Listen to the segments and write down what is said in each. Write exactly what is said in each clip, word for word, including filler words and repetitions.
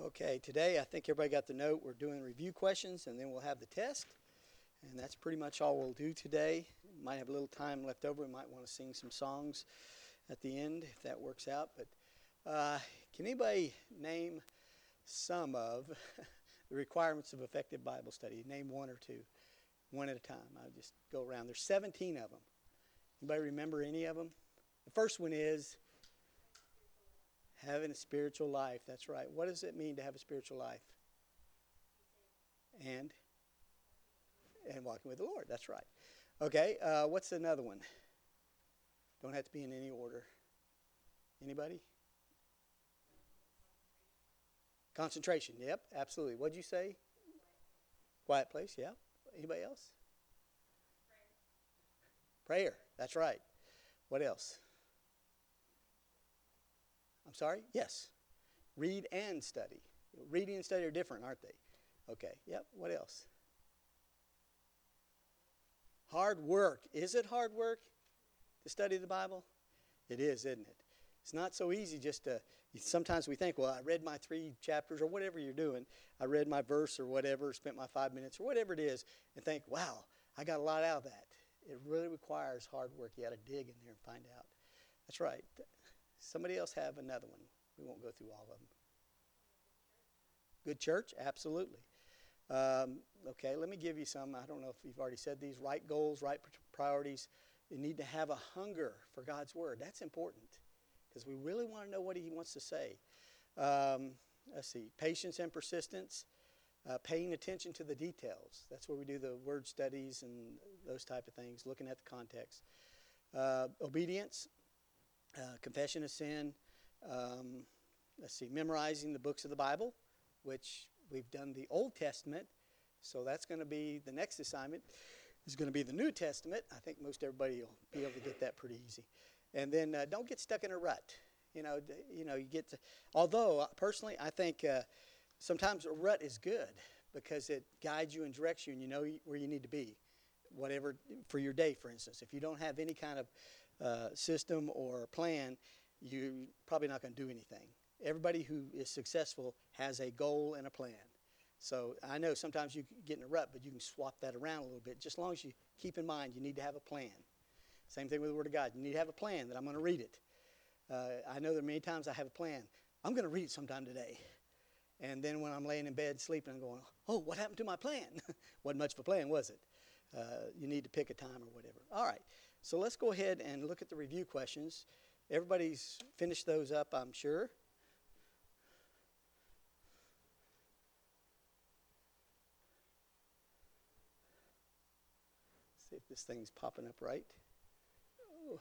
Okay, today I think everybody got the note. We're doing review questions and then we'll have the test. And that's pretty much all we'll do today. Might have a little time left over. We might want to sing some songs at the end if that works out. But uh, can anybody name some of the requirements of effective Bible study? Name one or two, one at a time. I'll just go around. There's seventeen of them. Anybody remember any of them? The first one is having a spiritual life. That's right. What does it mean to have a spiritual life? And and walking with the Lord. That's right. Okay. Uh, what's another one? Don't have to be in any order. Anybody? Concentration. Yep. Absolutely. What'd you say? Quiet place. Yep. Anybody else? Prayer. Prayer. That's right. What else? I'm sorry? Yes. Read and study. Reading and study are different, aren't they? Okay. Yep. What else? Hard work. Is it hard work to study the Bible? It is, isn't it? It's not so easy just to, sometimes we think, well, I read my three chapters or whatever you're doing. I read my verse or whatever, spent my five minutes or whatever it is, and think, wow, I got a lot out of that. It really requires hard work. You got to dig in there and find out. That's right. Somebody else have another one. We won't go through all of them. Good church? Absolutely. Um, okay, let me give you some. I don't know if you've already said these. Right goals, right priorities. You need to have a hunger for God's Word. That's important because we really want to know what He wants to say. Um, let's see. Patience and persistence. Uh, paying attention to the details. That's where we do the word studies and those type of things, looking at the context. Uh, obedience. Uh, confession of sin. Um, let's see. Memorizing the books of the Bible, which we've done the Old Testament, so that's going to be the next assignment. Is going to be the New Testament. I think most everybody will be able to get that pretty easy. And then uh, don't get stuck in a rut. You know, you know, you get to. Although uh, personally, I think uh, sometimes a rut is good because it guides you and directs you, and you know where you need to be, whatever for your day, for instance. If you don't have any kind of uh, system or plan, you're probably not going to do anything. Everybody who is successful has a goal and a plan. So I know sometimes you get in a rut, but you can swap that around a little bit. Just as long as you keep in mind you need to have a plan. Same thing with the Word of God. You need to have a plan that I'm going to read it. Uh, I know there are many times I have a plan. I'm going to read it sometime today. And then when I'm laying in bed sleeping, I'm going, oh, what happened to my plan? Wasn't much of a plan, was it? Uh, you need to pick a time or whatever. All right. So let's go ahead and look at the review questions. Everybody's finished those up, I'm sure. See if this thing's popping up right. Oh.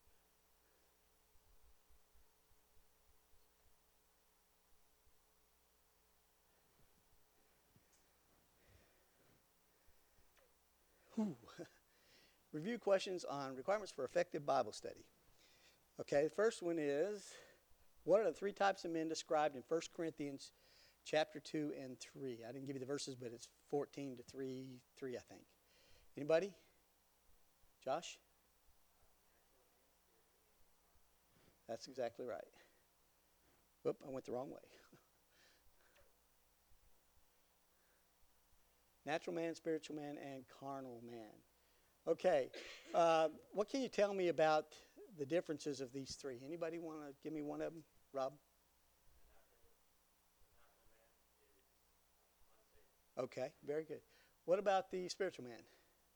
Review questions on requirements for effective Bible study. Okay, the first one is, what are the three types of men described in First Corinthians chapter two and three? I didn't give you the verses, but it's fourteen to three, three, I think. Anybody? Josh? That's exactly right. Whoop, I went the wrong way. Natural man, spiritual man, and carnal man. Okay, uh, what can you tell me about the differences of these three? Anybody want to give me one of them? Rob? Okay, very good. What about the spiritual man?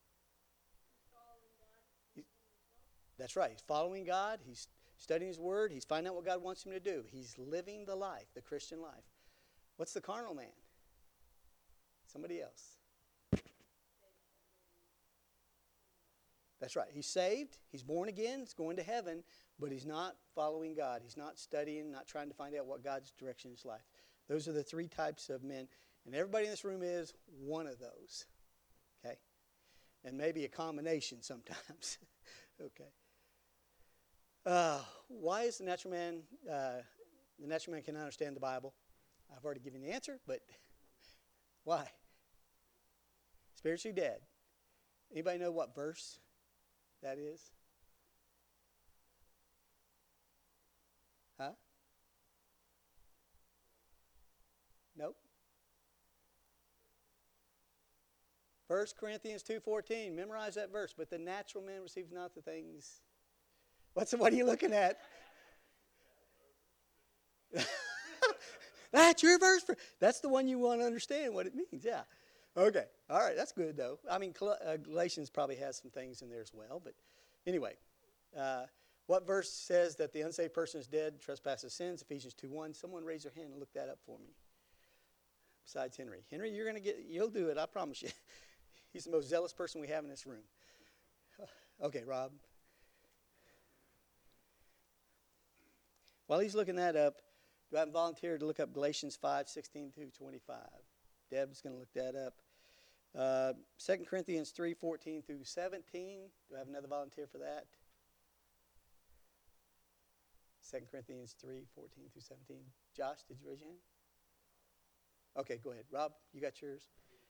He, that's right. He's following God. He's studying His Word. He's finding out what God wants him to do. He's living the life, the Christian life. What's the carnal man? Somebody else. That's right. He's saved. He's born again. He's going to heaven, but he's not following God. He's not studying, not trying to find out what God's direction in his life. Those are the three types of men. And everybody in this room is one of those. Okay? And maybe a combination sometimes. Okay. Uh, why is the natural man, uh, the natural man cannot understand the Bible? I've already given the answer, but why? Spiritually dead. Anybody know what verse that is? Huh? First Corinthians two fourteen. Memorize that verse. But the natural man receives not the things. What's what are you looking at? That's your verse. For, that's the one you want to understand what it means. Yeah. Okay. All right. That's good, though. I mean, uh, Galatians probably has some things in there as well. But anyway, uh, what verse says that the unsaved person is dead, trespasses, sins? Ephesians two one. Someone raise their hand and look that up for me. Besides Henry. Henry, you're going to get, you'll do it. I promise you. He's the most zealous person we have in this room. Okay, Rob. While he's looking that up, do I have a volunteer to look up Galatians five sixteen through twenty-five? Deb's going to look that up. Uh, Second Corinthians three fourteen through seventeen. Do I have another volunteer for that? Second Corinthians three fourteen through seventeen. Josh, did you raise your hand? Okay, go ahead. Rob, you got yours?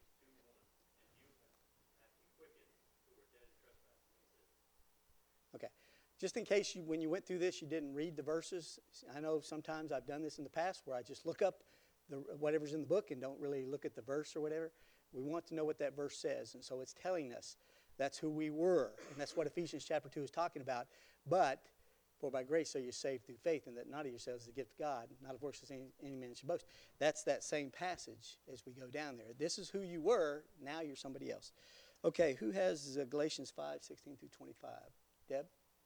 Okay. Just in case you, when you went through this, you didn't read the verses. I know sometimes I've done this in the past where I just look up the, whatever's in the book and don't really look at the verse or whatever. We want to know what that verse says. And so it's telling us that's who we were. And that's what Ephesians chapter two is talking about. But, for by grace are you saved through faith, and that not of yourselves is a gift of God, not of works, as any, any man should boast. That's that same passage as we go down there. This is who you were. Now you're somebody else. Okay, who has uh, Galatians five sixteen through twenty-five? Deb?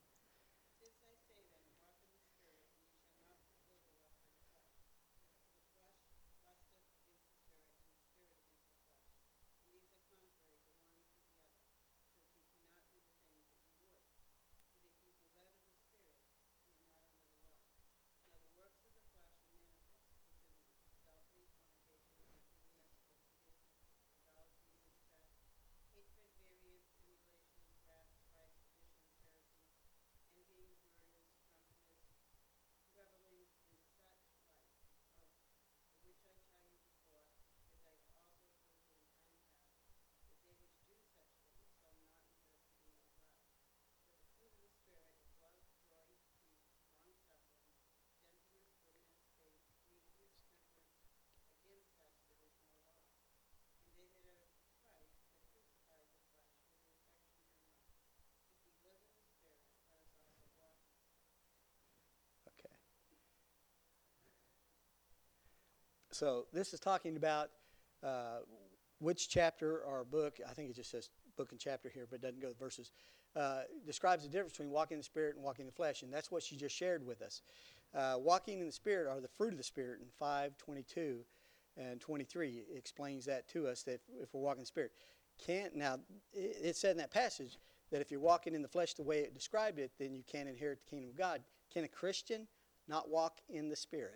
So this is talking about uh, which chapter or book, I think it just says book and chapter here, but it doesn't go to verses, uh, describes the difference between walking in the Spirit and walking in the flesh. And that's what she just shared with us. Uh, walking in the Spirit are the fruit of the Spirit in five twenty-two and twenty-three. It explains that to us, that if we're walking in the Spirit. Can't, now, it, it said in that passage that if you're walking in the flesh the way it described it, then you can't inherit the kingdom of God. Can a Christian not walk in the Spirit?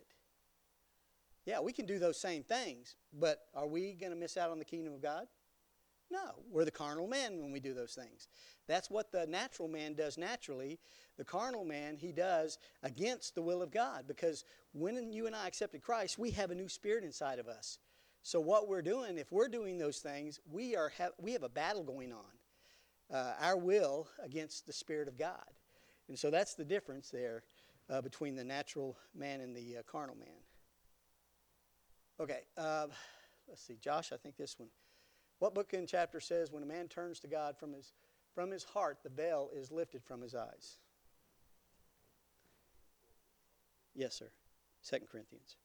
Yeah, we can do those same things, but are we going to miss out on the kingdom of God? No, we're the carnal man when we do those things. That's what the natural man does naturally. The carnal man, he does against the will of God, because when you and I accepted Christ, we have a new spirit inside of us. So what we're doing, if we're doing those things, we are have, we have a battle going on, uh, our will against the Spirit of God. And so that's the difference there uh, between the natural man and the uh, carnal man. Okay, uh, let's see, Josh, I think this one. What book and chapter says when a man turns to God from his from his heart, the veil is lifted from his eyes? Yes, sir. Second Corinthians.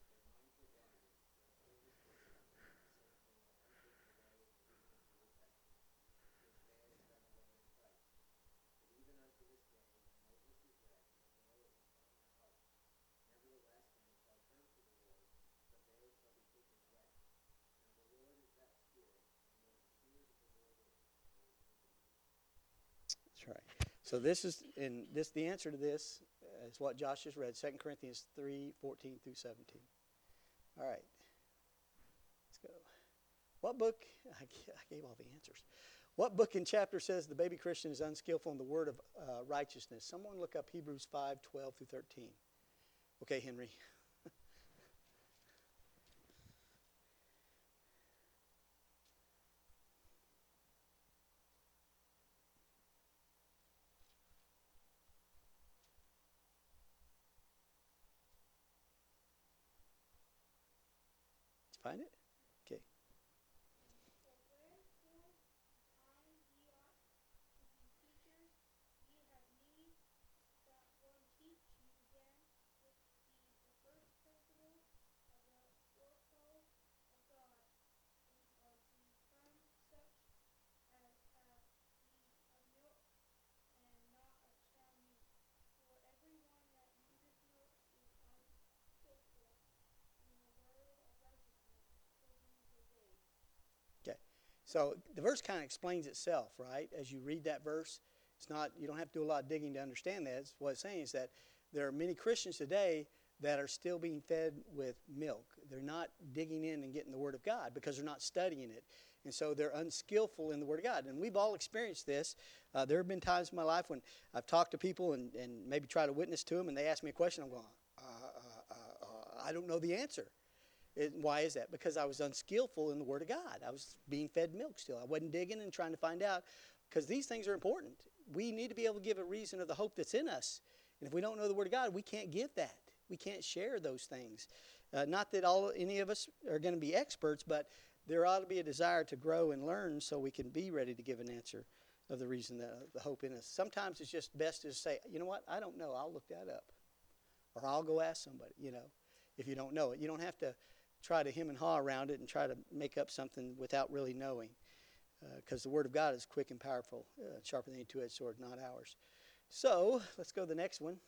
That's right. So this is, and this the answer to this is what Josh just read, Second Corinthians three fourteen through seventeen. All right. Let's go. What book? I gave all the answers. What book and chapter says the baby Christian is unskillful in the word of uh, righteousness? Someone look up Hebrews five twelve through thirteen. Okay, Henry. Find it? Okay. So the verse kind of explains itself, right? As you read that verse, it's not, you don't have to do a lot of digging to understand that. It's what it's saying is that there are many Christians today that are still being fed with milk. They're not digging in and getting the Word of God because they're not studying it. And so they're unskillful in the Word of God. And we've all experienced this. Uh, there have been times in my life when I've talked to people and, and maybe try to witness to them, and they ask me a question. I'm going, uh, uh, uh, uh, I don't know the answer. It, why is that? Because I was unskillful in the Word of God. I was being fed milk still. I wasn't digging and trying to find out, because these things are important. We need to be able to give a reason of the hope that's in us. And if we don't know the Word of God, we can't give that. We can't share those things. Uh, not that all any of us are going to be experts, but there ought to be a desire to grow and learn so we can be ready to give an answer of the reason, that, uh, the hope in us. Sometimes it's just best to say, you know what, I don't know. I'll look that up. Or I'll go ask somebody, you know, if you don't know it. You don't have to try to hem and haw around it and try to make up something without really knowing. Because uh, the Word of God is quick and powerful, uh, sharper than any two-edged sword, not ours. So let's go to the next one.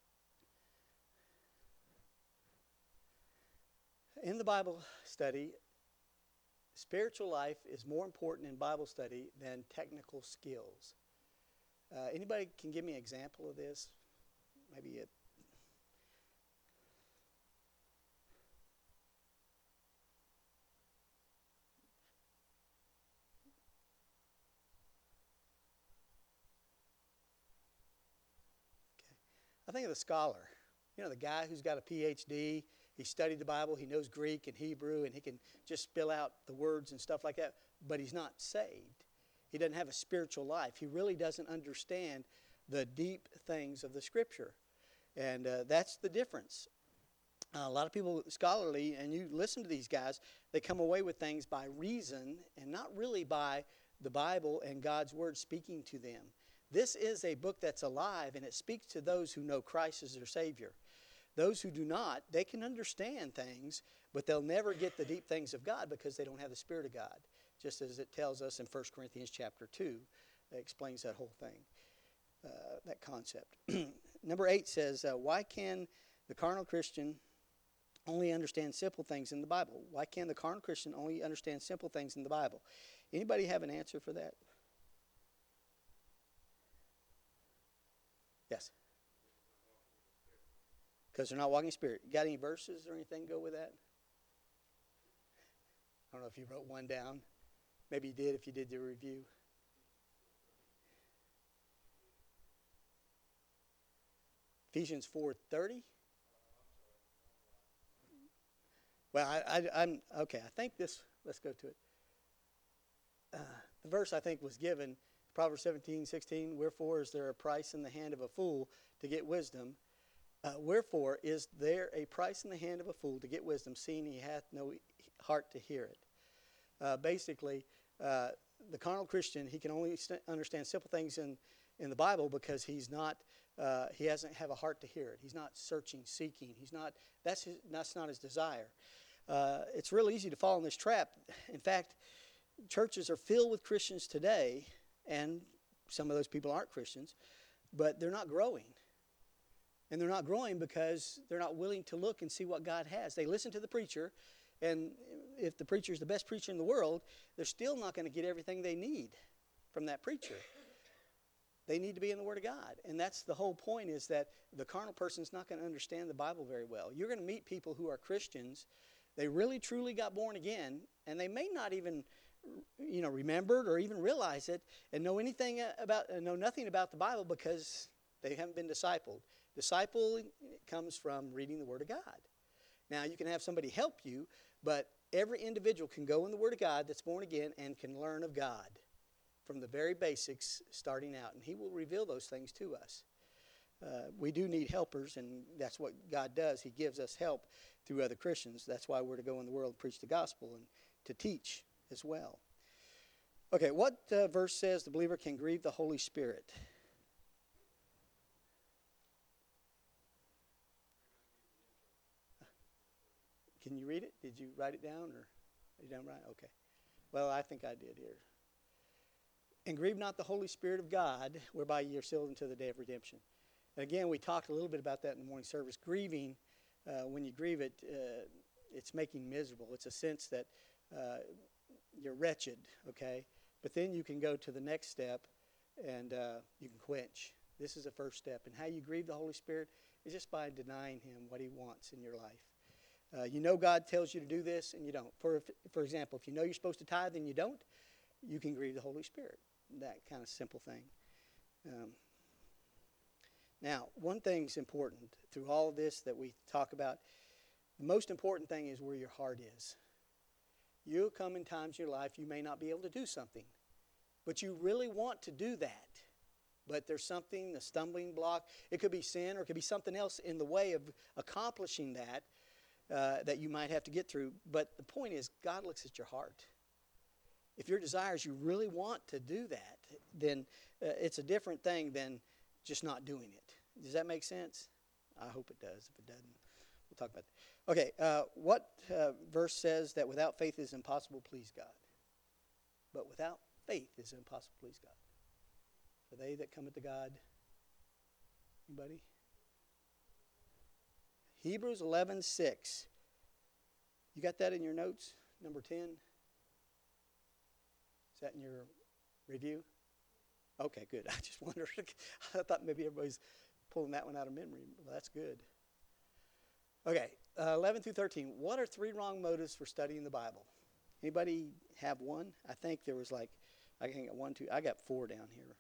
In the Bible study, spiritual life is more important in Bible study than technical skills. Uh, anybody can give me an example of this? Maybe it. I think of the scholar, you know, the guy who's got a P H D, he studied the Bible, he knows Greek and Hebrew, and he can just spill out the words and stuff like that, but he's not saved. He doesn't have a spiritual life. He really doesn't understand the deep things of the Scripture, and uh, that's the difference. Uh, a lot of people, scholarly, and you listen to these guys, they come away with things by reason and not really by the Bible and God's Word speaking to them. This is a book that's alive, and it speaks to those who know Christ as their Savior. Those who do not, they can understand things, but they'll never get the deep things of God because they don't have the Spirit of God. Just as it tells us in First Corinthians chapter two, it explains that whole thing, uh, that concept. Number eight says, uh, why can the carnal Christian only understand simple things in the Bible? Why can the carnal Christian only understand simple things in the Bible? Anybody have an answer for that? Yes. Because they're not walking in Spirit. You got any verses or anything to go with that? I don't know if you wrote one down. Maybe you did if you did the review. Ephesians four thirty. Well, I, I, I'm okay. I think this. Let's go to it. Uh, the verse I think was given. Proverbs seventeen, sixteen, wherefore is there a price in the hand of a fool to get wisdom? Uh, wherefore is there a price in the hand of a fool to get wisdom, seeing he hath no heart to hear it? Uh, basically, uh, the carnal Christian, he can only st- understand simple things in, in the Bible because he's not, uh, he doesn't have a heart to hear it. He's not searching, seeking. He's not, that's, his, that's not his desire. Uh, it's real easy to fall in this trap. In fact, churches are filled with Christians today, and some of those people aren't Christians, but they're not growing. And they're not growing because they're not willing to look and see what God has. They listen to the preacher, and if the preacher is the best preacher in the world, they're still not going to get everything they need from that preacher. They need to be in the Word of God. And that's the whole point, is that the carnal person's not going to understand the Bible very well. You're going to meet people who are Christians. They really, truly got born again, and they may not even you know, remembered or even realize it and know anything about, uh, know nothing about the Bible because they haven't been discipled. Discipling comes from reading the Word of God. Now, you can have somebody help you, but every individual can go in the Word of God that's born again and can learn of God from the very basics starting out, and He will reveal those things to us. Uh, we do need helpers, and that's what God does. He gives us help through other Christians. That's why we're to go in the world and preach the gospel and to teach as well. Okay, what uh, verse says the believer can grieve the Holy Spirit? Can you read it? Did you write it down, or are you down right? Okay. Well, I think I did here. And grieve not the Holy Spirit of God, whereby ye are sealed unto the day of redemption. And again, we talked a little bit about that in the morning service. Grieving, uh, when you grieve it, uh, it's making miserable. It's a sense that uh, you're wretched, okay? But then you can go to the next step, and uh, you can quench. This is the first step. And how you grieve the Holy Spirit is just by denying him what he wants in your life. Uh, you know God tells you to do this, and you don't. For, for example, if you know you're supposed to tithe and you don't, you can grieve the Holy Spirit. That kind of simple thing. Um, now, one thing's important through all of this that we talk about. The most important thing is where your heart is. You'll come in times in your life you may not be able to do something, but you really want to do that. But there's something, a stumbling block. It could be sin, or it could be something else in the way of accomplishing that uh, that you might have to get through. But the point is, God looks at your heart. If your desires, you really want to do that, then uh, it's a different thing than just not doing it. Does that make sense? I hope it does. If it doesn't, we'll talk about that. Okay, uh, what uh, verse says that without faith it is impossible to please God? But without faith it is impossible to please God. For they that come to God, anybody? Hebrews eleven six. You got that in your notes? Number ten? Is that in your review? Okay, good. I just wondered. I thought maybe everybody's pulling that one out of memory. Well, that's good. Okay, uh, eleven through thirteen. What are three wrong motives for studying the Bible? Anybody have one? I think there was like, I can get one, two. I got four down here.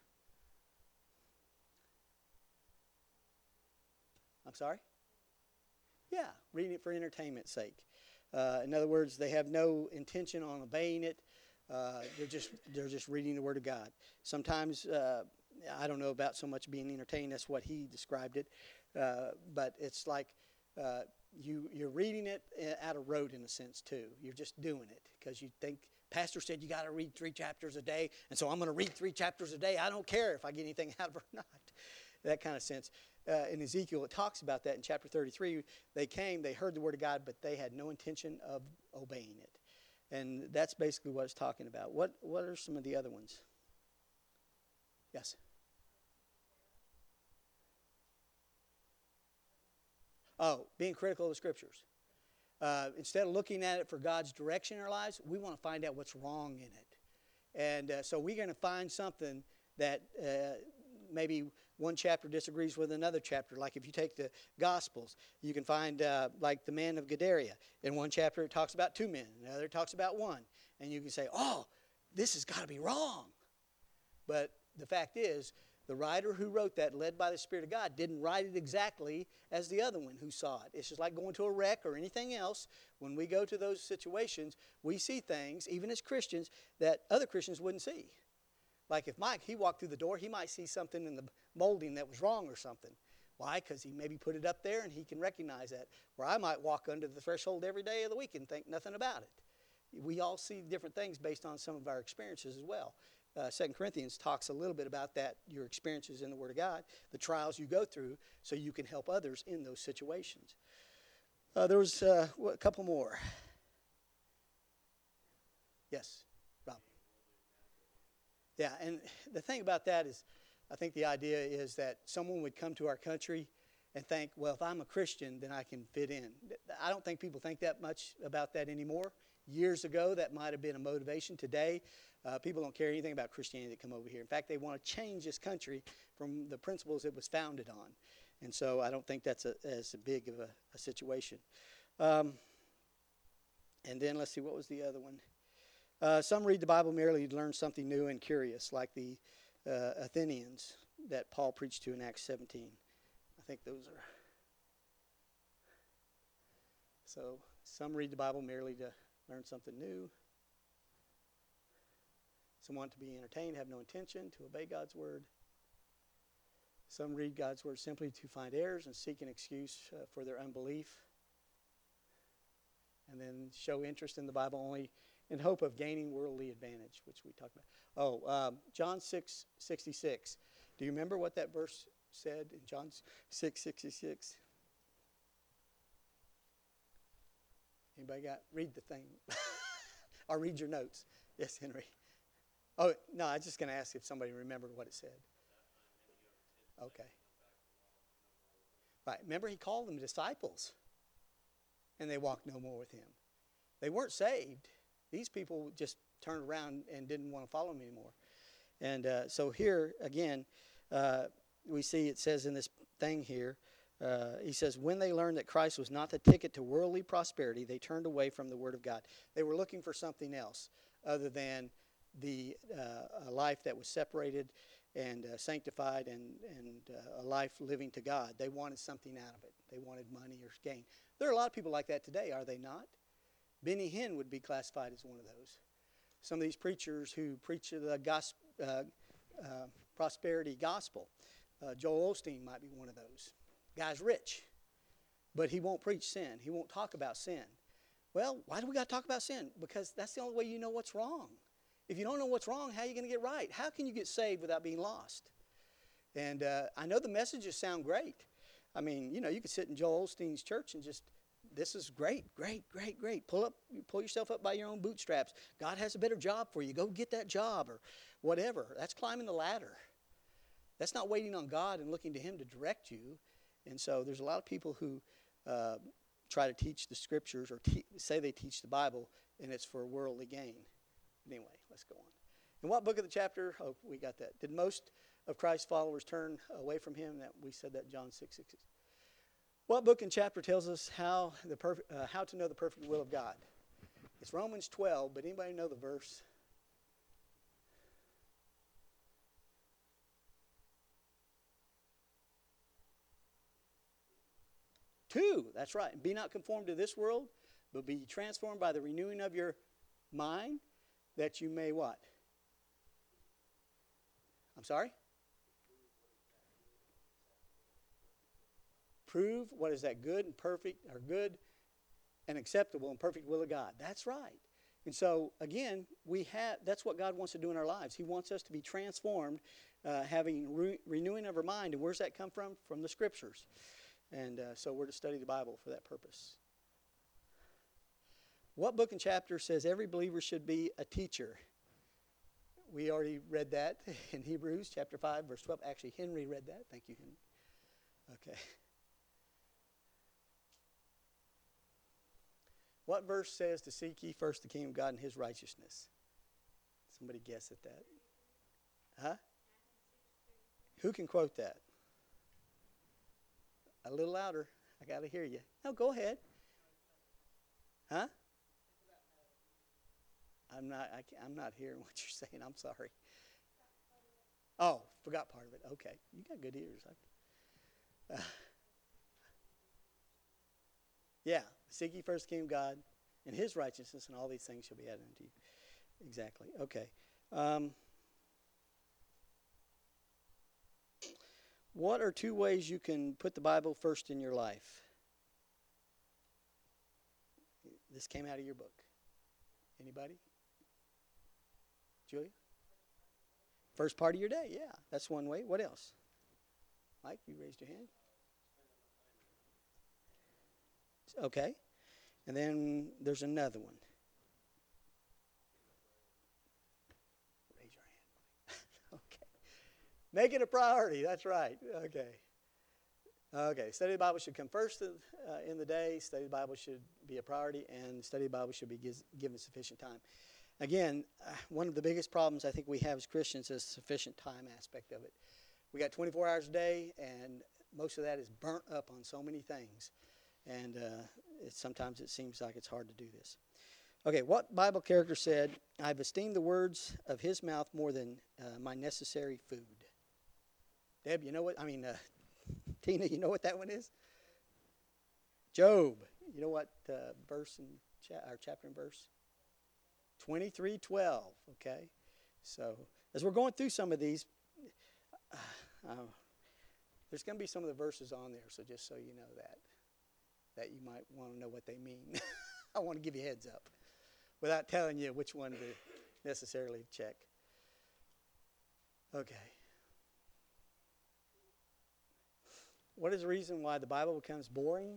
I'm sorry? Yeah, reading it for entertainment's sake. Uh, in other words, they have no intention on obeying it. Uh, they're just they're just reading the Word of God. Sometimes uh, I don't know about so much being entertained. That's what he described it. Uh, but it's like uh, you you're reading it out of rote in a sense too. You're just doing it because you think Pastor said you got to read three chapters a day, and so I'm going to read three chapters a day. I don't care if I get anything out of it or not. That kind of sense. Uh, in Ezekiel, it talks about that in chapter thirty-three. They came, they heard the Word of God, but they had no intention of obeying it. And that's basically what it's talking about. What What are some of the other ones? Yes? Oh, being critical of the Scriptures. Uh, instead of looking at it for God's direction in our lives, we want to find out what's wrong in it. And uh, so we're going to find something that uh, maybe one chapter disagrees with another chapter. Like if you take the Gospels, you can find uh, like the man of Gadara. In one chapter it talks about two men. In another it talks about one. And you can say, oh, this has got to be wrong. But the fact is, the writer who wrote that, led by the Spirit of God, didn't write it exactly as the other one who saw it. It's just like going to a wreck or anything else. When we go to those situations, we see things, even as Christians, that other Christians wouldn't see. Like if Mike, he walked through the door, he might see something in the molding that was wrong or something. Why? Because he maybe put it up there and he can recognize that. Where I might walk under the threshold every day of the week and think nothing about it. We all see different things based on some of our experiences as well. Uh, Second Corinthians talks a little bit about that, your experiences in the Word of God, the trials you go through, so you can help others in those situations. Uh, there was uh, a couple more. Yes, Rob. Yeah, and the thing about that is, I think the idea is that someone would come to our country and think, well, if I'm a Christian, then I can fit in. I don't think people think that much about that anymore. Years ago, that might have been a motivation. Today, uh, people don't care anything about Christianity that come over here. In fact, they want to change this country from the principles it was founded on. And so I don't think that's a, as big of a, a situation. Um, and then let's see, what was the other one? Uh, some read the Bible merely to learn something new and curious, like the uh, Athenians that Paul preached to in Acts seventeen. I think those are. So some read the Bible merely to learn something new. Some want to be entertained, have no intention to obey God's word. Some read God's word simply to find errors and seek an excuse uh, for their unbelief. And then show interest in the Bible only in hope of gaining worldly advantage, which we talked about. Oh, um, John six sixty-six. Do you remember what that verse said in John six sixty-six? Anybody got? Read the thing. Or read your notes. Yes, Henry. Oh, no, I was just going to ask if somebody remembered what it said. Okay. Right. Remember, he called them disciples. And they walked no more with him. They weren't saved. These people just turned around and didn't want to follow him anymore. And uh, so here, again, uh, we see it says in this thing here, uh, he says, when they learned that Christ was not the ticket to worldly prosperity, they turned away from the Word of God. They were looking for something else other than the uh, a life that was separated and uh, sanctified and, and uh, a life living to God. They wanted something out of it. They wanted money or gain. There are a lot of people like that today, are they not? Benny Hinn would be classified as one of those. Some of these preachers who preach the gospel, uh, uh, prosperity gospel. Uh, Joel Osteen might be one of those. Guy's rich, but he won't preach sin. He won't talk about sin. Well, why do we got to talk about sin? Because that's the only way you know what's wrong. If you don't know what's wrong, how are you going to get right? How can you get saved without being lost? And uh, I know the messages sound great. I mean, you know, you could sit in Joel Osteen's church and just, this is great, great, great, great. Pull up, pull yourself up by your own bootstraps. God has a better job for you. Go get that job or whatever. That's climbing the ladder. That's not waiting on God and looking to Him to direct you. And so there's a lot of people who uh, try to teach the Scriptures or te- say they teach the Bible, and it's for worldly gain. Anyway, let's go on. In what book of the chapter? Oh, we got that. Did most of Christ's followers turn away from Him? That we said that in John six six. What book and chapter tells us how the perfect, uh, how to know the perfect will of God? It's Romans twelve, but anybody know the verse? Two, that's right. Be not conformed to this world, but be transformed by the renewing of your mind, that you may what? I'm sorry? Prove what is that good and perfect, or good and acceptable and perfect will of God. That's right. And so, again, we have, that's what God wants to do in our lives. He wants us to be transformed, uh, having re- renewing of our mind. And where's that come from? From the Scriptures. And uh, so we're to study the Bible for that purpose. What book and chapter says every believer should be a teacher? We already read that in Hebrews chapter five, verse twelve. Actually, Henry read that. Thank you, Henry. Okay. What verse says to seek ye first the kingdom of God and His righteousness? Somebody guess at that. Huh? Who can quote that? A little louder. I got to hear you. No, go ahead. Huh? I'm not. I can't, I'm not hearing what you're saying. I'm sorry. Oh, forgot part of it. Okay, you got good ears. Uh, yeah, seek ye first the kingdom of God and His righteousness, and all these things shall be added unto you. Exactly. Okay. Um, what are two ways you can put the Bible first in your life? This came out of your book. Anybody? Julia? First part of your day, yeah. That's one way. What else? Mike, you raised your hand. Okay. And then there's another one. Raise your hand. Okay. Make it a priority. That's right. Okay. Okay. Study the Bible should come first uh, in the day. Study the Bible should be a priority, and study the Bible should be giz- given sufficient time. Again, uh, one of the biggest problems I think we have as Christians is the sufficient time aspect of it. We got twenty-four hours a day, and most of that is burnt up on so many things. And uh, it, sometimes it seems like it's hard to do this. Okay, what Bible character said, I've esteemed the words of His mouth more than uh, my necessary food? Deb, you know what? I mean, uh, Tina, you know what that one is? Job. You know what uh, verse and cha- or chapter and verse? twenty-three twelve, okay? So, as we're going through some of these, uh, uh, there's going to be some of the verses on there, so just so you know that, that you might want to know what they mean. I want to give you a heads up without telling you which one to necessarily check. Okay. What is the reason why the Bible becomes boring?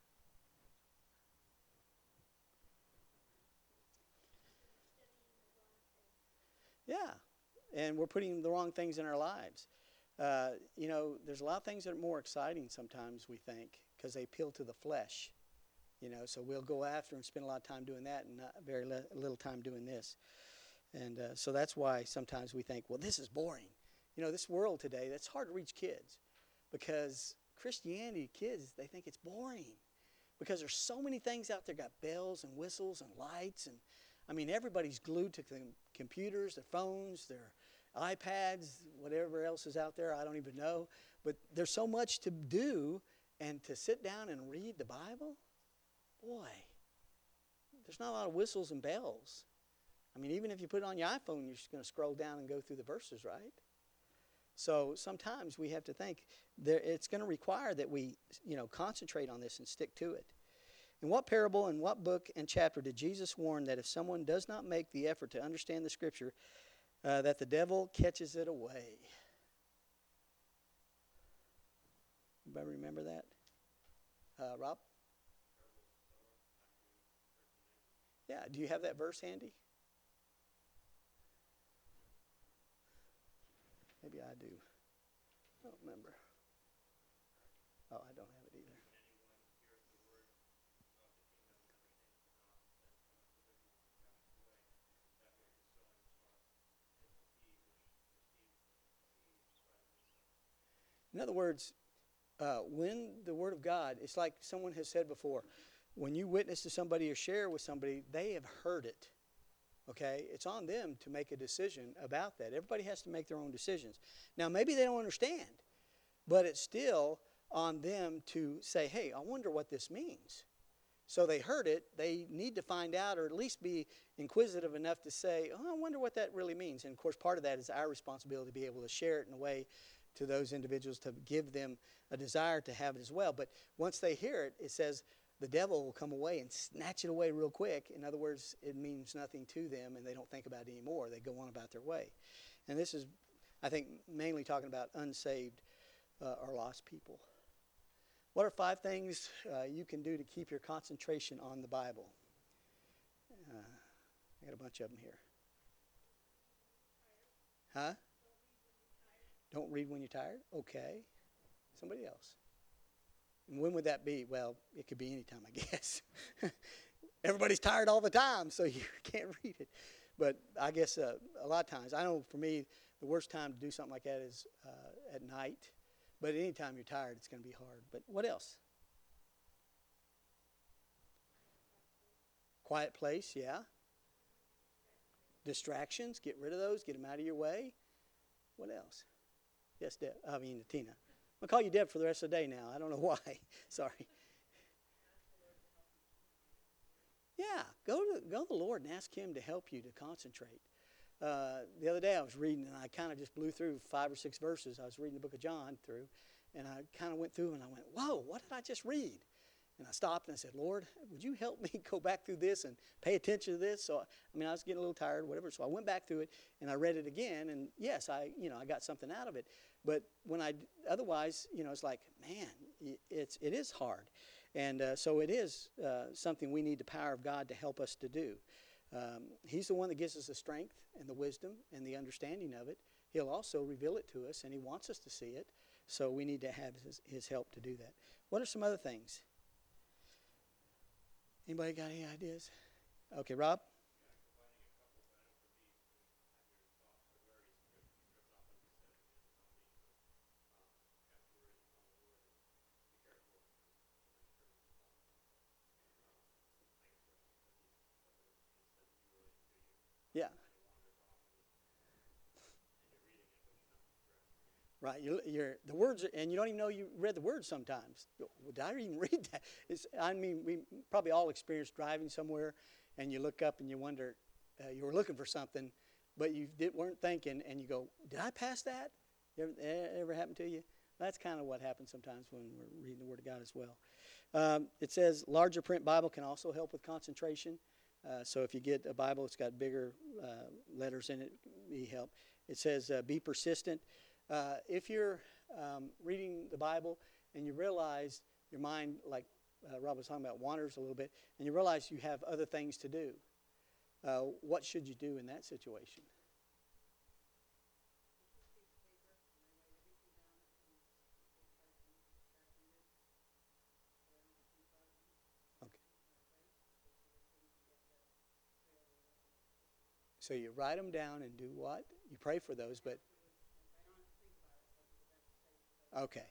Yeah, and we're putting the wrong things in our lives. Uh, you know, there's a lot of things that are more exciting sometimes, we think, because they appeal to the flesh. You know, so we'll go after and spend a lot of time doing that and not very le- little time doing this. And uh, so that's why sometimes we think, well, this is boring. You know, this world today, that's hard to reach kids because Christianity, kids, they think it's boring because there's so many things out there, got bells and whistles and lights. And I mean, everybody's glued to the computers, their phones, their iPads, whatever else is out there, I don't even know. But there's so much to do, and to sit down and read the Bible, boy, there's not a lot of whistles and bells. I mean, even if you put it on your iPhone, you're just going to scroll down and go through the verses, right? So sometimes we have to think there, it's going to require that we, you know, concentrate on this and stick to it. In what parable and what book and chapter did Jesus warn that if someone does not make the effort to understand the Scripture, uh, that the devil catches it away? Anybody remember that? Uh, Rob? Yeah, do you have that verse handy? Maybe I do. I don't remember. Oh, I don't have it either. In other words, uh, when the Word of God, it's like someone has said before, when you witness to somebody or share with somebody, they have heard it. Okay? It's on them to make a decision about that. Everybody has to make their own decisions. Now, maybe they don't understand, but it's still on them to say, hey, I wonder what this means. So they heard it. They need to find out, or at least be inquisitive enough to say, oh, I wonder what that really means. And, of course, part of that is our responsibility to be able to share it in a way to those individuals, to give them a desire to have it as well. But once they hear it, it says the devil will come away and snatch it away real quick. In other words, it means nothing to them, and they don't think about it anymore. They go on about their way. And this is, I think, mainly talking about unsaved uh, or lost people. What are five things uh, you can do to keep your concentration on the Bible? Uh, I got a bunch of them here. Huh? Don't read when you're tired? Okay. Somebody else. And when would that be? Well, it could be any time, I guess. Everybody's tired all the time, so you can't read it. But I guess uh, a lot of times, I know for me, the worst time to do something like that is uh, at night. But anytime you're tired, it's going to be hard. But what else? Quiet place, yeah. Distractions, get rid of those, get them out of your way. What else? Yes, Deb. I mean, Tina. I'm going to call you Deb for the rest of the day now. I don't know why. Sorry. Yeah, go to, go to the Lord and ask Him to help you to concentrate. Uh, the other day I was reading, and I kind of just blew through five or six verses. I was reading the book of John through, and I kind of went through, and I went, whoa, what did I just read? And I stopped, and I said, Lord, would you help me go back through this and pay attention to this? So, I mean, I was getting a little tired, whatever. So I went back through it, and I read it again. And, yes, I, you know, I got something out of it. But when I, otherwise, you know, it's like, man, it's, it is hard. And uh, so it is uh, something we need the power of God to help us to do. Um, he's the one that gives us the strength and the wisdom and the understanding of it. He'll also reveal it to us, and He wants us to see it. So we need to have his, his help to do that. What are some other things? Anybody got any ideas? Okay, Rob? Yeah. Right. You're, you're the words, are, and you don't even know you read the words sometimes. Well, did I even read that? It's, I mean, we probably all experienced driving somewhere, and you look up and you wonder, uh, you were looking for something, but you did, weren't thinking, and you go, did I pass that? Ever, ever happened to you? That's kind of what happens sometimes when we're reading the Word of God as well. Um, it says larger print Bible can also help with concentration. Uh, so if you get a Bible that's got bigger uh, letters in it, be help. It says uh, be persistent. Uh, if you're um, reading the Bible and you realize your mind, like uh, Rob was talking about, wanders a little bit, and you realize you have other things to do, uh, what should you do in that situation? Okay. So you write them down and do what? You pray for those, but okay.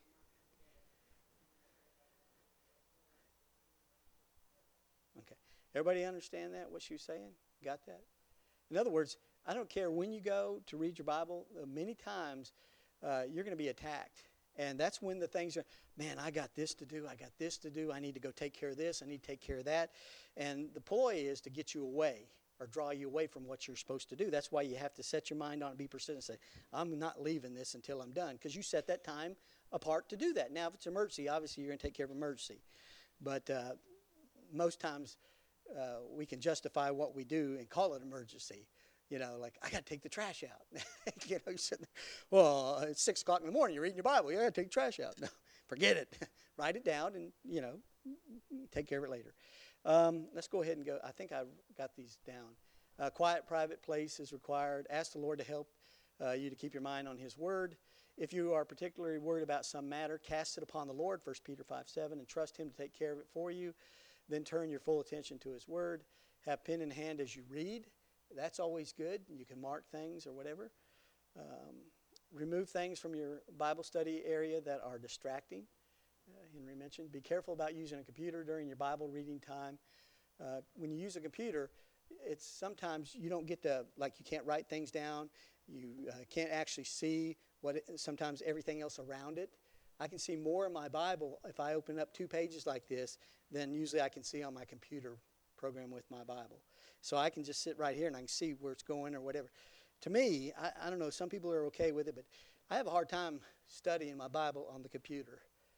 Okay. Everybody understand that, what she was saying? Got that? In other words, I don't care when you go to read your Bible, uh, many times uh, you're going to be attacked. And that's when the things are, man, I got this to do, I got this to do, I need to go take care of this, I need to take care of that. And the ploy is to get you away or draw you away from what you're supposed to do. That's why you have to set your mind on it, be persistent, and say, I'm not leaving this until I'm done. Because you set that time apart to do that. Now, if it's an emergency, obviously you're going to take care of emergency. But uh, most times uh, we can justify what we do and call it emergency. You know, like, I got to take the trash out. you know, you're sitting there, well, it's six o'clock in the morning, you're reading your Bible, you got to take the trash out. No, forget it. Write it down and, you know, take care of it later. Um, let's go ahead and go. I think I got these down. Uh, quiet, private place is required. Ask the Lord to help uh, you to keep your mind on His Word. If you are particularly worried about some matter, cast it upon the Lord, First Peter five seven, and trust Him to take care of it for you. Then turn your full attention to His Word. Have pen in hand as you read. That's always good. You can mark things or whatever. Um, remove things from your Bible study area that are distracting. Uh, Henry mentioned, be careful about using a computer during your Bible reading time. Uh, when you use a computer, it's sometimes you don't get to, like you can't write things down. You uh, can't actually see what it, sometimes everything else around it. I can see more in my Bible if I open up two pages like this than usually I can see on my computer program with my Bible. So I can just sit right here and I can see where it's going or whatever. To me, I, I don't know, some people are okay with it, but I have a hard time studying my Bible on the computer.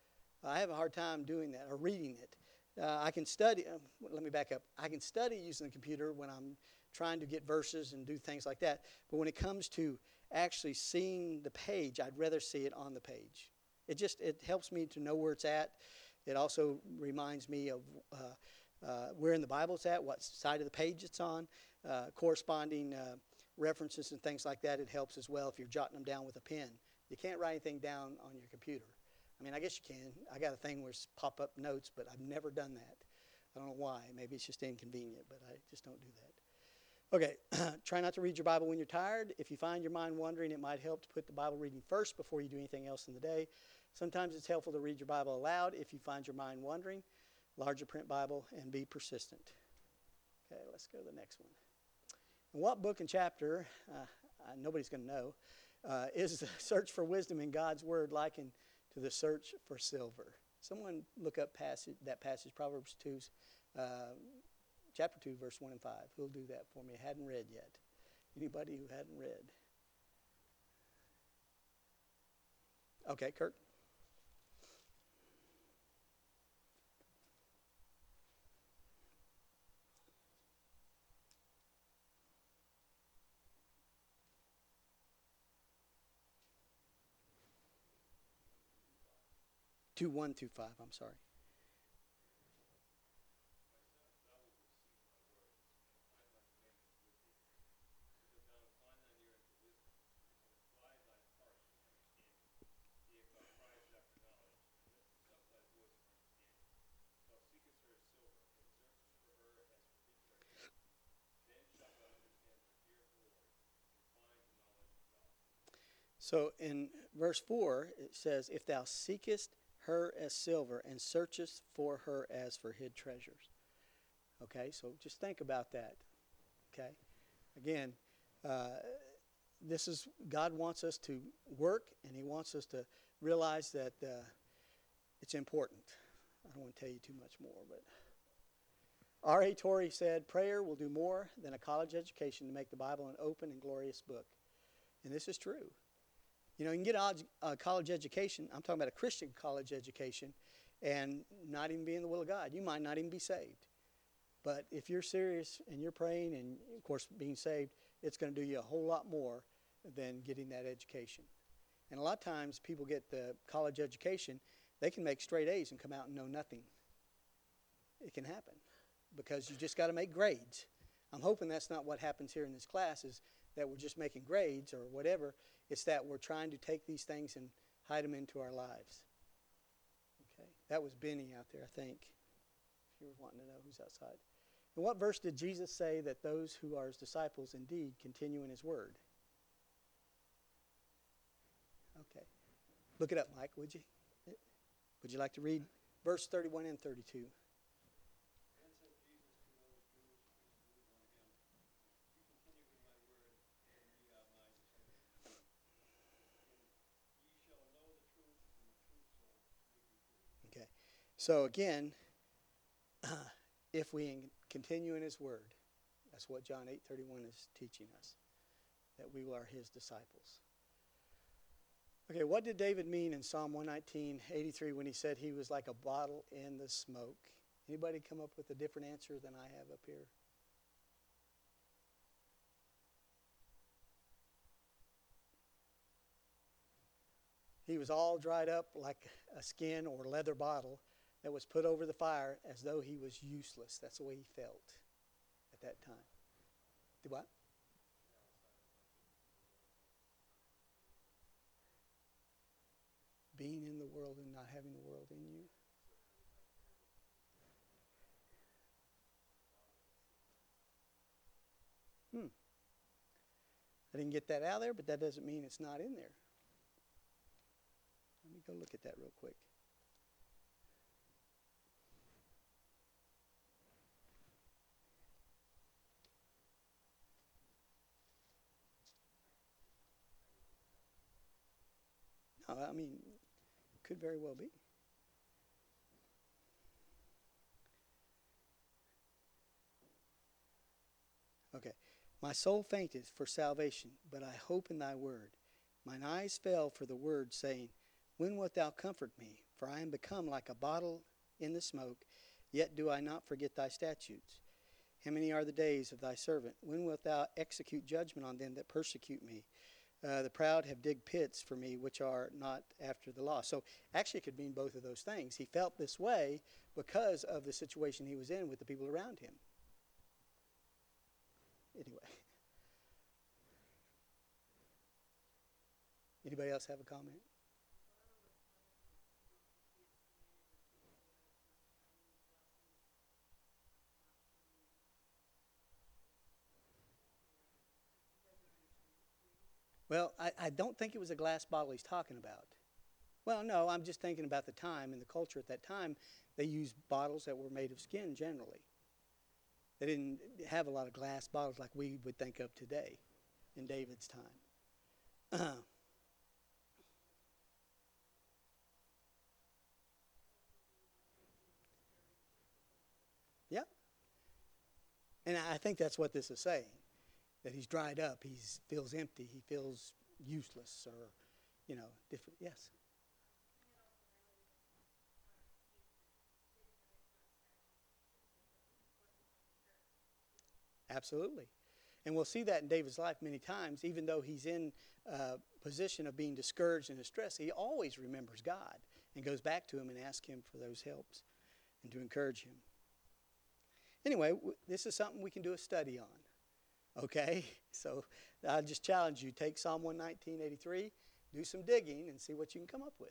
I have a hard time doing that or reading it. Uh, I can study, uh, let me back up. I can study using the computer when I'm trying to get verses and do things like that. But when it comes to actually seeing the page, I'd rather see it on the page. It just, it helps me to know where it's at. It also reminds me of uh, uh, where in the Bible it's at, what side of the page it's on, uh, corresponding uh, references and things like that. It helps as well if you're jotting them down with a pen. You can't write anything down on your computer. I mean, I guess you can. I got a thing where it's pop-up notes, but I've never done that. I don't know why. Maybe it's just inconvenient, but I just don't do that. Okay, try not to read your Bible when you're tired. If you find your mind wandering, it might help to put the Bible reading first before you do anything else in the day. Sometimes it's helpful to read your Bible aloud if you find your mind wandering. Larger print Bible, and be persistent. Okay, let's go to the next one. And what book and chapter, uh, uh, nobody's going to know, uh, is the search for wisdom in God's Word likened to the search for silver? Someone look up passage, that passage, Proverbs two, uh, chapter two, verse one and five. Who'll do that for me? I hadn't read yet. Anybody who hadn't read? Okay, Kirk. Two one two five. I'm sorry. So in verse four, it says, if thou seekest her as silver and searchest for her as for hid treasures. Okay, so just think about that. Okay, again, uh, this is, God wants us to work, and He wants us to realize that uh, it's important. I don't want to tell you too much more, but R A Torrey said, prayer will do more than a college education to make the Bible an open and glorious book. And this is true. You know, you can get a college education, I'm talking about a Christian college education, and not even be in the will of God. You might not even be saved. But if you're serious and you're praying and, of course, being saved, it's going to do you a whole lot more than getting that education. And a lot of times people get the college education, they can make straight A's and come out and know nothing. It can happen because you just got to make grades. I'm hoping that's not what happens here in this class, is that we're just making grades or whatever. It's that we're trying to take these things and hide them into our lives. Okay, that was Benny out there, I think, if you were wanting to know who's outside. And what verse did Jesus say that those who are his disciples indeed continue in his word? Okay. Look it up, Mike, would you? Would you like to read verse thirty-one and thirty-two? Okay. So again, if we continue in his word, that's what John eight thirty-one is teaching us, that we are his disciples. Okay, what did David mean in Psalm one nineteen, eighty-three when he said he was like a bottle in the smoke? Anybody come up with a different answer than I have up here? He was all dried up like a skin or leather bottle that was put over the fire as though he was useless. That's the way he felt at that time. Do what? Being in the world and not having the world in you. Hmm. I didn't get that out there, but that doesn't mean it's not in there. Let me go look at that real quick. No, I mean, could very well be. Okay. My soul fainteth for salvation, but I hope in thy word. Mine eyes fell for the word, saying, when wilt thou comfort me? For I am become like a bottle in the smoke, yet do I not forget thy statutes. How many are the days of thy servant? When wilt thou execute judgment on them that persecute me? Uh, the proud have digged pits for me, which are not after the law. So actually it could mean both of those things. He felt this way because of the situation he was in with the people around him. Anyway. Anybody else have a comment? Well, I, I don't think it was a glass bottle he's talking about. Well, no, I'm just thinking about the time and the culture at that time. They used bottles that were made of skin generally. They didn't have a lot of glass bottles like we would think of today in David's time. Uh, yeah. And I think that's what this is saying, that he's dried up, he feels empty, he feels useless or, you know, different. Yes? Absolutely. And we'll see that in David's life many times. Even though he's in a position of being discouraged and distressed, he always remembers God and goes back to him and asks him for those helps and to encourage him. Anyway, w- this is something we can do a study on. Okay? So I just challenge you, take Psalm one nineteen, eighty-three, do some digging and see what you can come up with.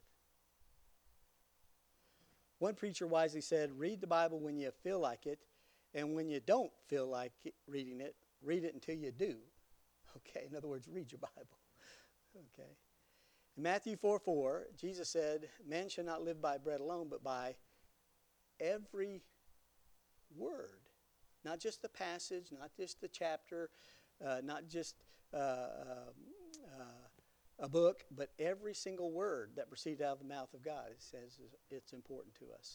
One preacher wisely said, read the Bible when you feel like it, and when you don't feel like it, reading it, read it until you do. Okay? In other words, read your Bible. Okay? In Matthew four four, Jesus said, man shall not live by bread alone, but by every word. Not just the passage, not just the chapter, uh, not just uh, uh, uh, a book, but every single word that proceeded out of the mouth of God. It says it's important to us.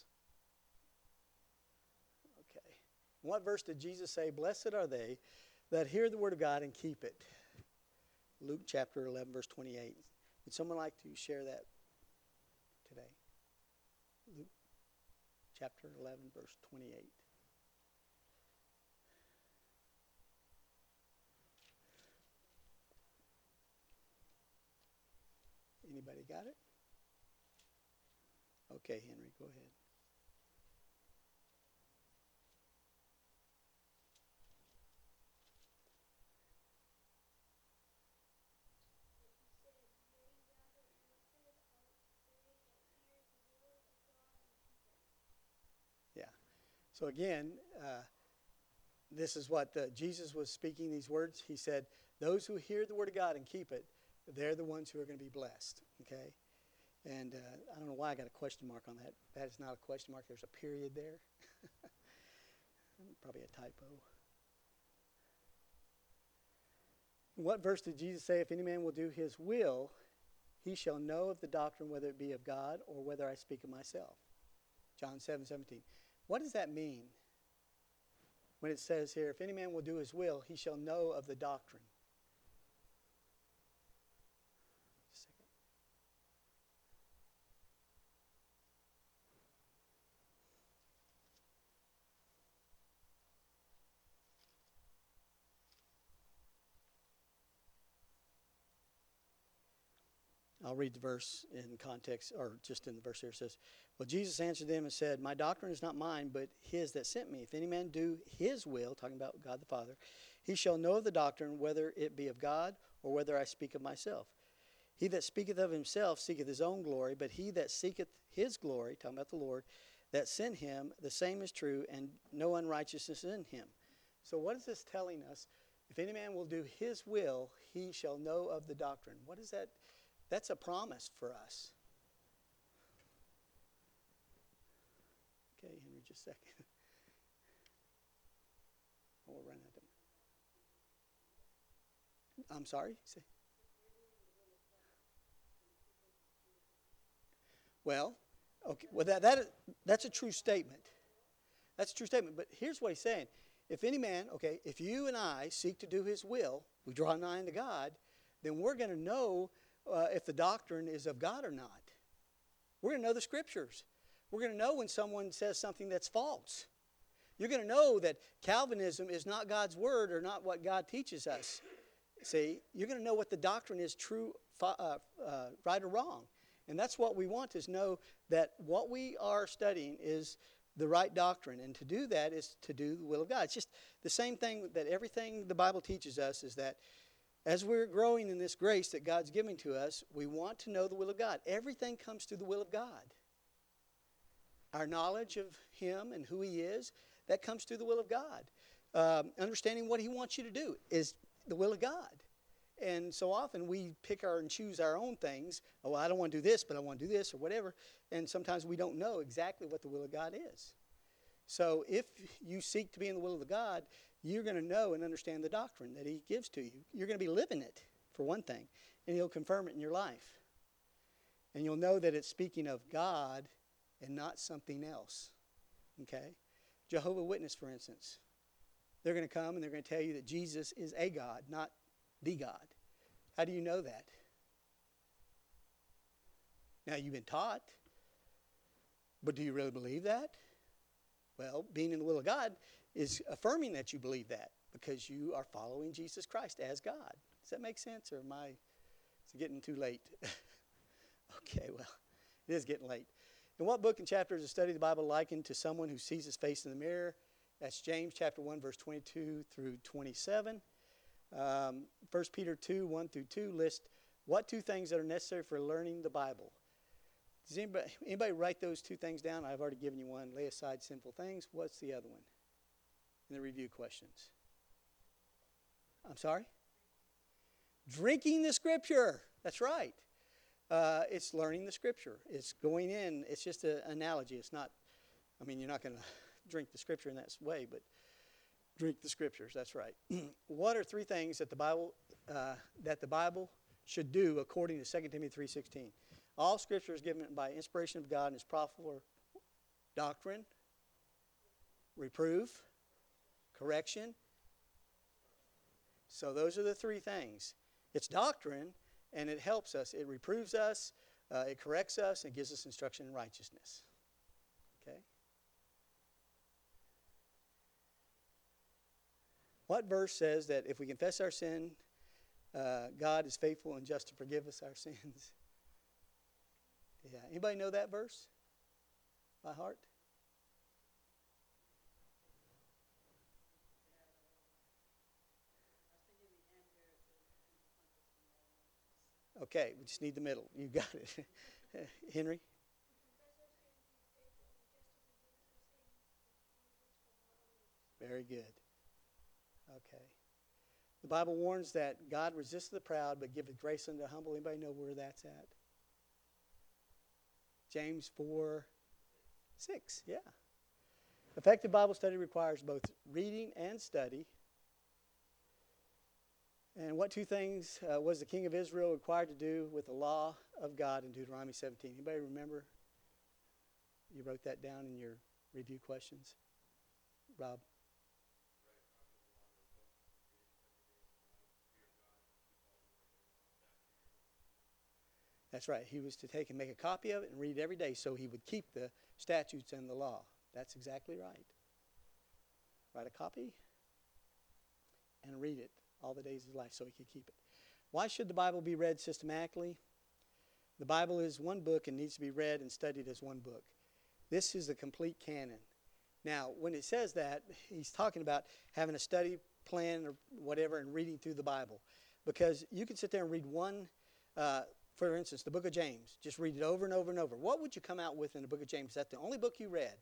Okay. What verse did Jesus say, blessed are they that hear the word of God and keep it? Luke chapter eleven, verse twenty-eight. Would someone like to share that today? Luke chapter eleven, verse twenty-eight. Anybody got it? Okay, Henry, go ahead. Yeah. So again, uh, this is what the, Jesus was speaking these words. He said, those who hear the word of God and keep it, they're the ones who are going to be blessed. Okay? And uh, I don't know why I got a question mark on that. That is not a question mark. There's a period there. Probably a typo. What verse did Jesus say, if any man will do his will, he shall know of the doctrine, whether it be of God or whether I speak of myself? John seven seventeen. What does that mean when it says here, if any man will do his will, he shall know of the doctrine? I'll read the verse in context, or just in the verse here. It says, well, Jesus answered them and said, my doctrine is not mine, but his that sent me. If any man do his will, talking about God the Father, he shall know of the doctrine, whether it be of God or whether I speak of myself. He that speaketh of himself seeketh his own glory, but he that seeketh his glory, talking about the Lord, that sent him, the same is true, and no unrighteousness in him. So what is this telling us? If any man will do his will, he shall know of the doctrine. What is that? That's a promise for us. Okay, Henry, just a second. Oh, we'll run out of. I'm sorry? Say. Well, okay. Well, that, that that's a true statement. That's a true statement. But here's what he's saying. If any man, okay, if you and I seek to do his will, we draw nigh unto God, then we're going to know Uh, if the doctrine is of God or not. We're going to know the scriptures. We're going to know when someone says something that's false. You're going to know that Calvinism is not God's word or not what God teaches us. See, you're going to know what the doctrine is, true, uh, uh, right or wrong. And that's what we want, is know that what we are studying is the right doctrine. And to do that is to do the will of God. It's just the same thing that everything the Bible teaches us, is that as we're growing in this grace that God's giving to us, we want to know the will of God. Everything comes through the will of God. Our knowledge of Him and who He is, that comes through the will of God. Um, understanding what He wants you to do is the will of God. And so often we pick our and choose our own things. Oh, well, I don't want to do this, but I want to do this or whatever. And sometimes we don't know exactly what the will of God is. So if you seek to be in the will of the God, you're going to know and understand the doctrine that He gives to you. You're going to be living it, for one thing, and He'll confirm it in your life. And you'll know that it's speaking of God and not something else. Okay? Jehovah's Witness, for instance, they're going to come and they're going to tell you that Jesus is a God, not the God. How do you know that? Now, you've been taught, but do you really believe that? Well, being in the will of God is affirming that you believe that, because you are following Jesus Christ as God. Does that make sense, or am I is it getting too late? Okay, well, it is getting late. In what book and chapter is a study of the Bible likened to someone who sees his face in the mirror? That's James chapter one, verse twenty-two through twenty-seven. Um, First Peter two, one through two list what two things that are necessary for learning the Bible. Does anybody, anybody write those two things down? I've already given you one. Lay aside sinful things. What's the other one? In the review questions. I'm sorry? Drinking the Scripture. That's right. Uh, it's learning the Scripture. It's going in. It's just an analogy. It's not, I mean, you're not going to drink the Scripture in that way, but drink the Scriptures. That's right. What are three things that the Bible uh, that the Bible should do according to Second Timothy three sixteen? All Scripture is given by inspiration of God and is profitable for doctrine, reproof, correction. So those are the three things. It's doctrine, and it helps us. It reproves us, uh, it corrects us, and it gives us instruction in righteousness. Okay? What verse says that if we confess our sin, uh, God is faithful and just to forgive us our sins? Yeah. Anybody know that verse by heart? Okay, we just need the middle. You got it. Henry? Very good. Okay. The Bible warns that God resists the proud, but giveth grace unto the humble. Anybody know where that's at? James four, six. Yeah. Effective Bible study requires both reading and study. And what two things uh, was the king of Israel required to do with the law of God in Deuteronomy seventeen? Anybody remember? You wrote that down in your review questions, Rob? That's right. He was to take and make a copy of it and read it every day so he would keep the statutes and the law. That's exactly right. Write a copy and read it all the days of his life so he could keep it. Why should the Bible be read systematically? The Bible is one book and needs to be read and studied as one book. This is the complete canon. Now, when it says that, he's talking about having a study plan or whatever and reading through the Bible. Because you can sit there and read one, uh, for instance, the book of James. Just read it over and over and over. What would you come out with in the book of James? Is that the only book you read?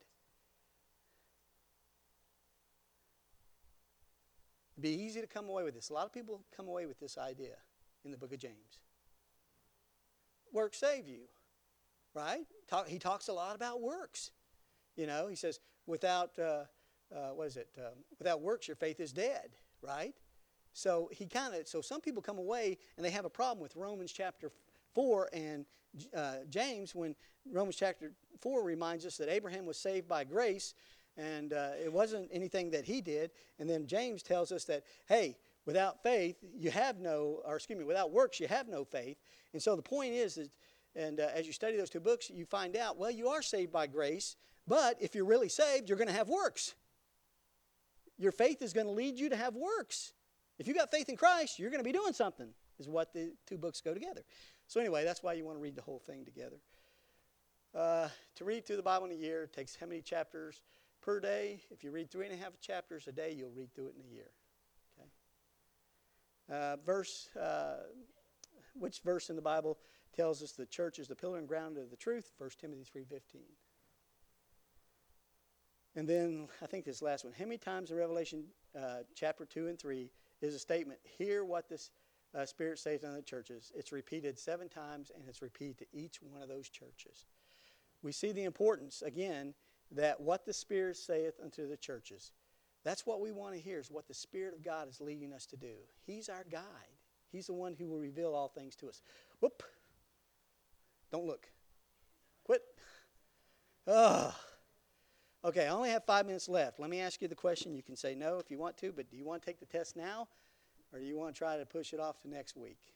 It'd be easy to come away with this. A lot of people come away with this idea in the book of James. Works save you, right? Talk, he talks a lot about works. You know, he says, without, uh, uh, what is it? Um, without works, your faith is dead, right? So he kind of, so some people come away and they have a problem with Romans chapter four and uh, James when Romans chapter four reminds us that Abraham was saved by grace and uh, it wasn't anything that he did. And then James tells us that, hey, without faith, you have no, or excuse me, without works, you have no faith. And so the point is, that, and uh, as you study those two books, you find out, well, you are saved by grace, but if you're really saved, you're going to have works. Your faith is going to lead you to have works. If you got faith in Christ, you're going to be doing something, is what the two books go together. So anyway, that's why you want to read the whole thing together. Uh, to read through the Bible in a year takes how many chapters per day? If you read three and a half chapters a day, you'll read through it in a year. Okay. Uh, verse, uh, which verse in the Bible tells us the church is the pillar and ground of the truth? First Timothy three fifteen. And then I think this last one. How many times in Revelation uh, chapter two and three is a statement, hear what this uh, Spirit says unto the churches. It's repeated seven times, and it's repeated to each one of those churches. We see the importance, again, that what the Spirit saith unto the churches. That's what we want to hear, is what the Spirit of God is leading us to do. He's our guide. He's the one who will reveal all things to us. Whoop. Don't look. Quit. Ugh. Okay, I only have five minutes left. Let me ask you the question. You can say no if you want to, but do you want to take the test now, or do you want to try to push it off to next week?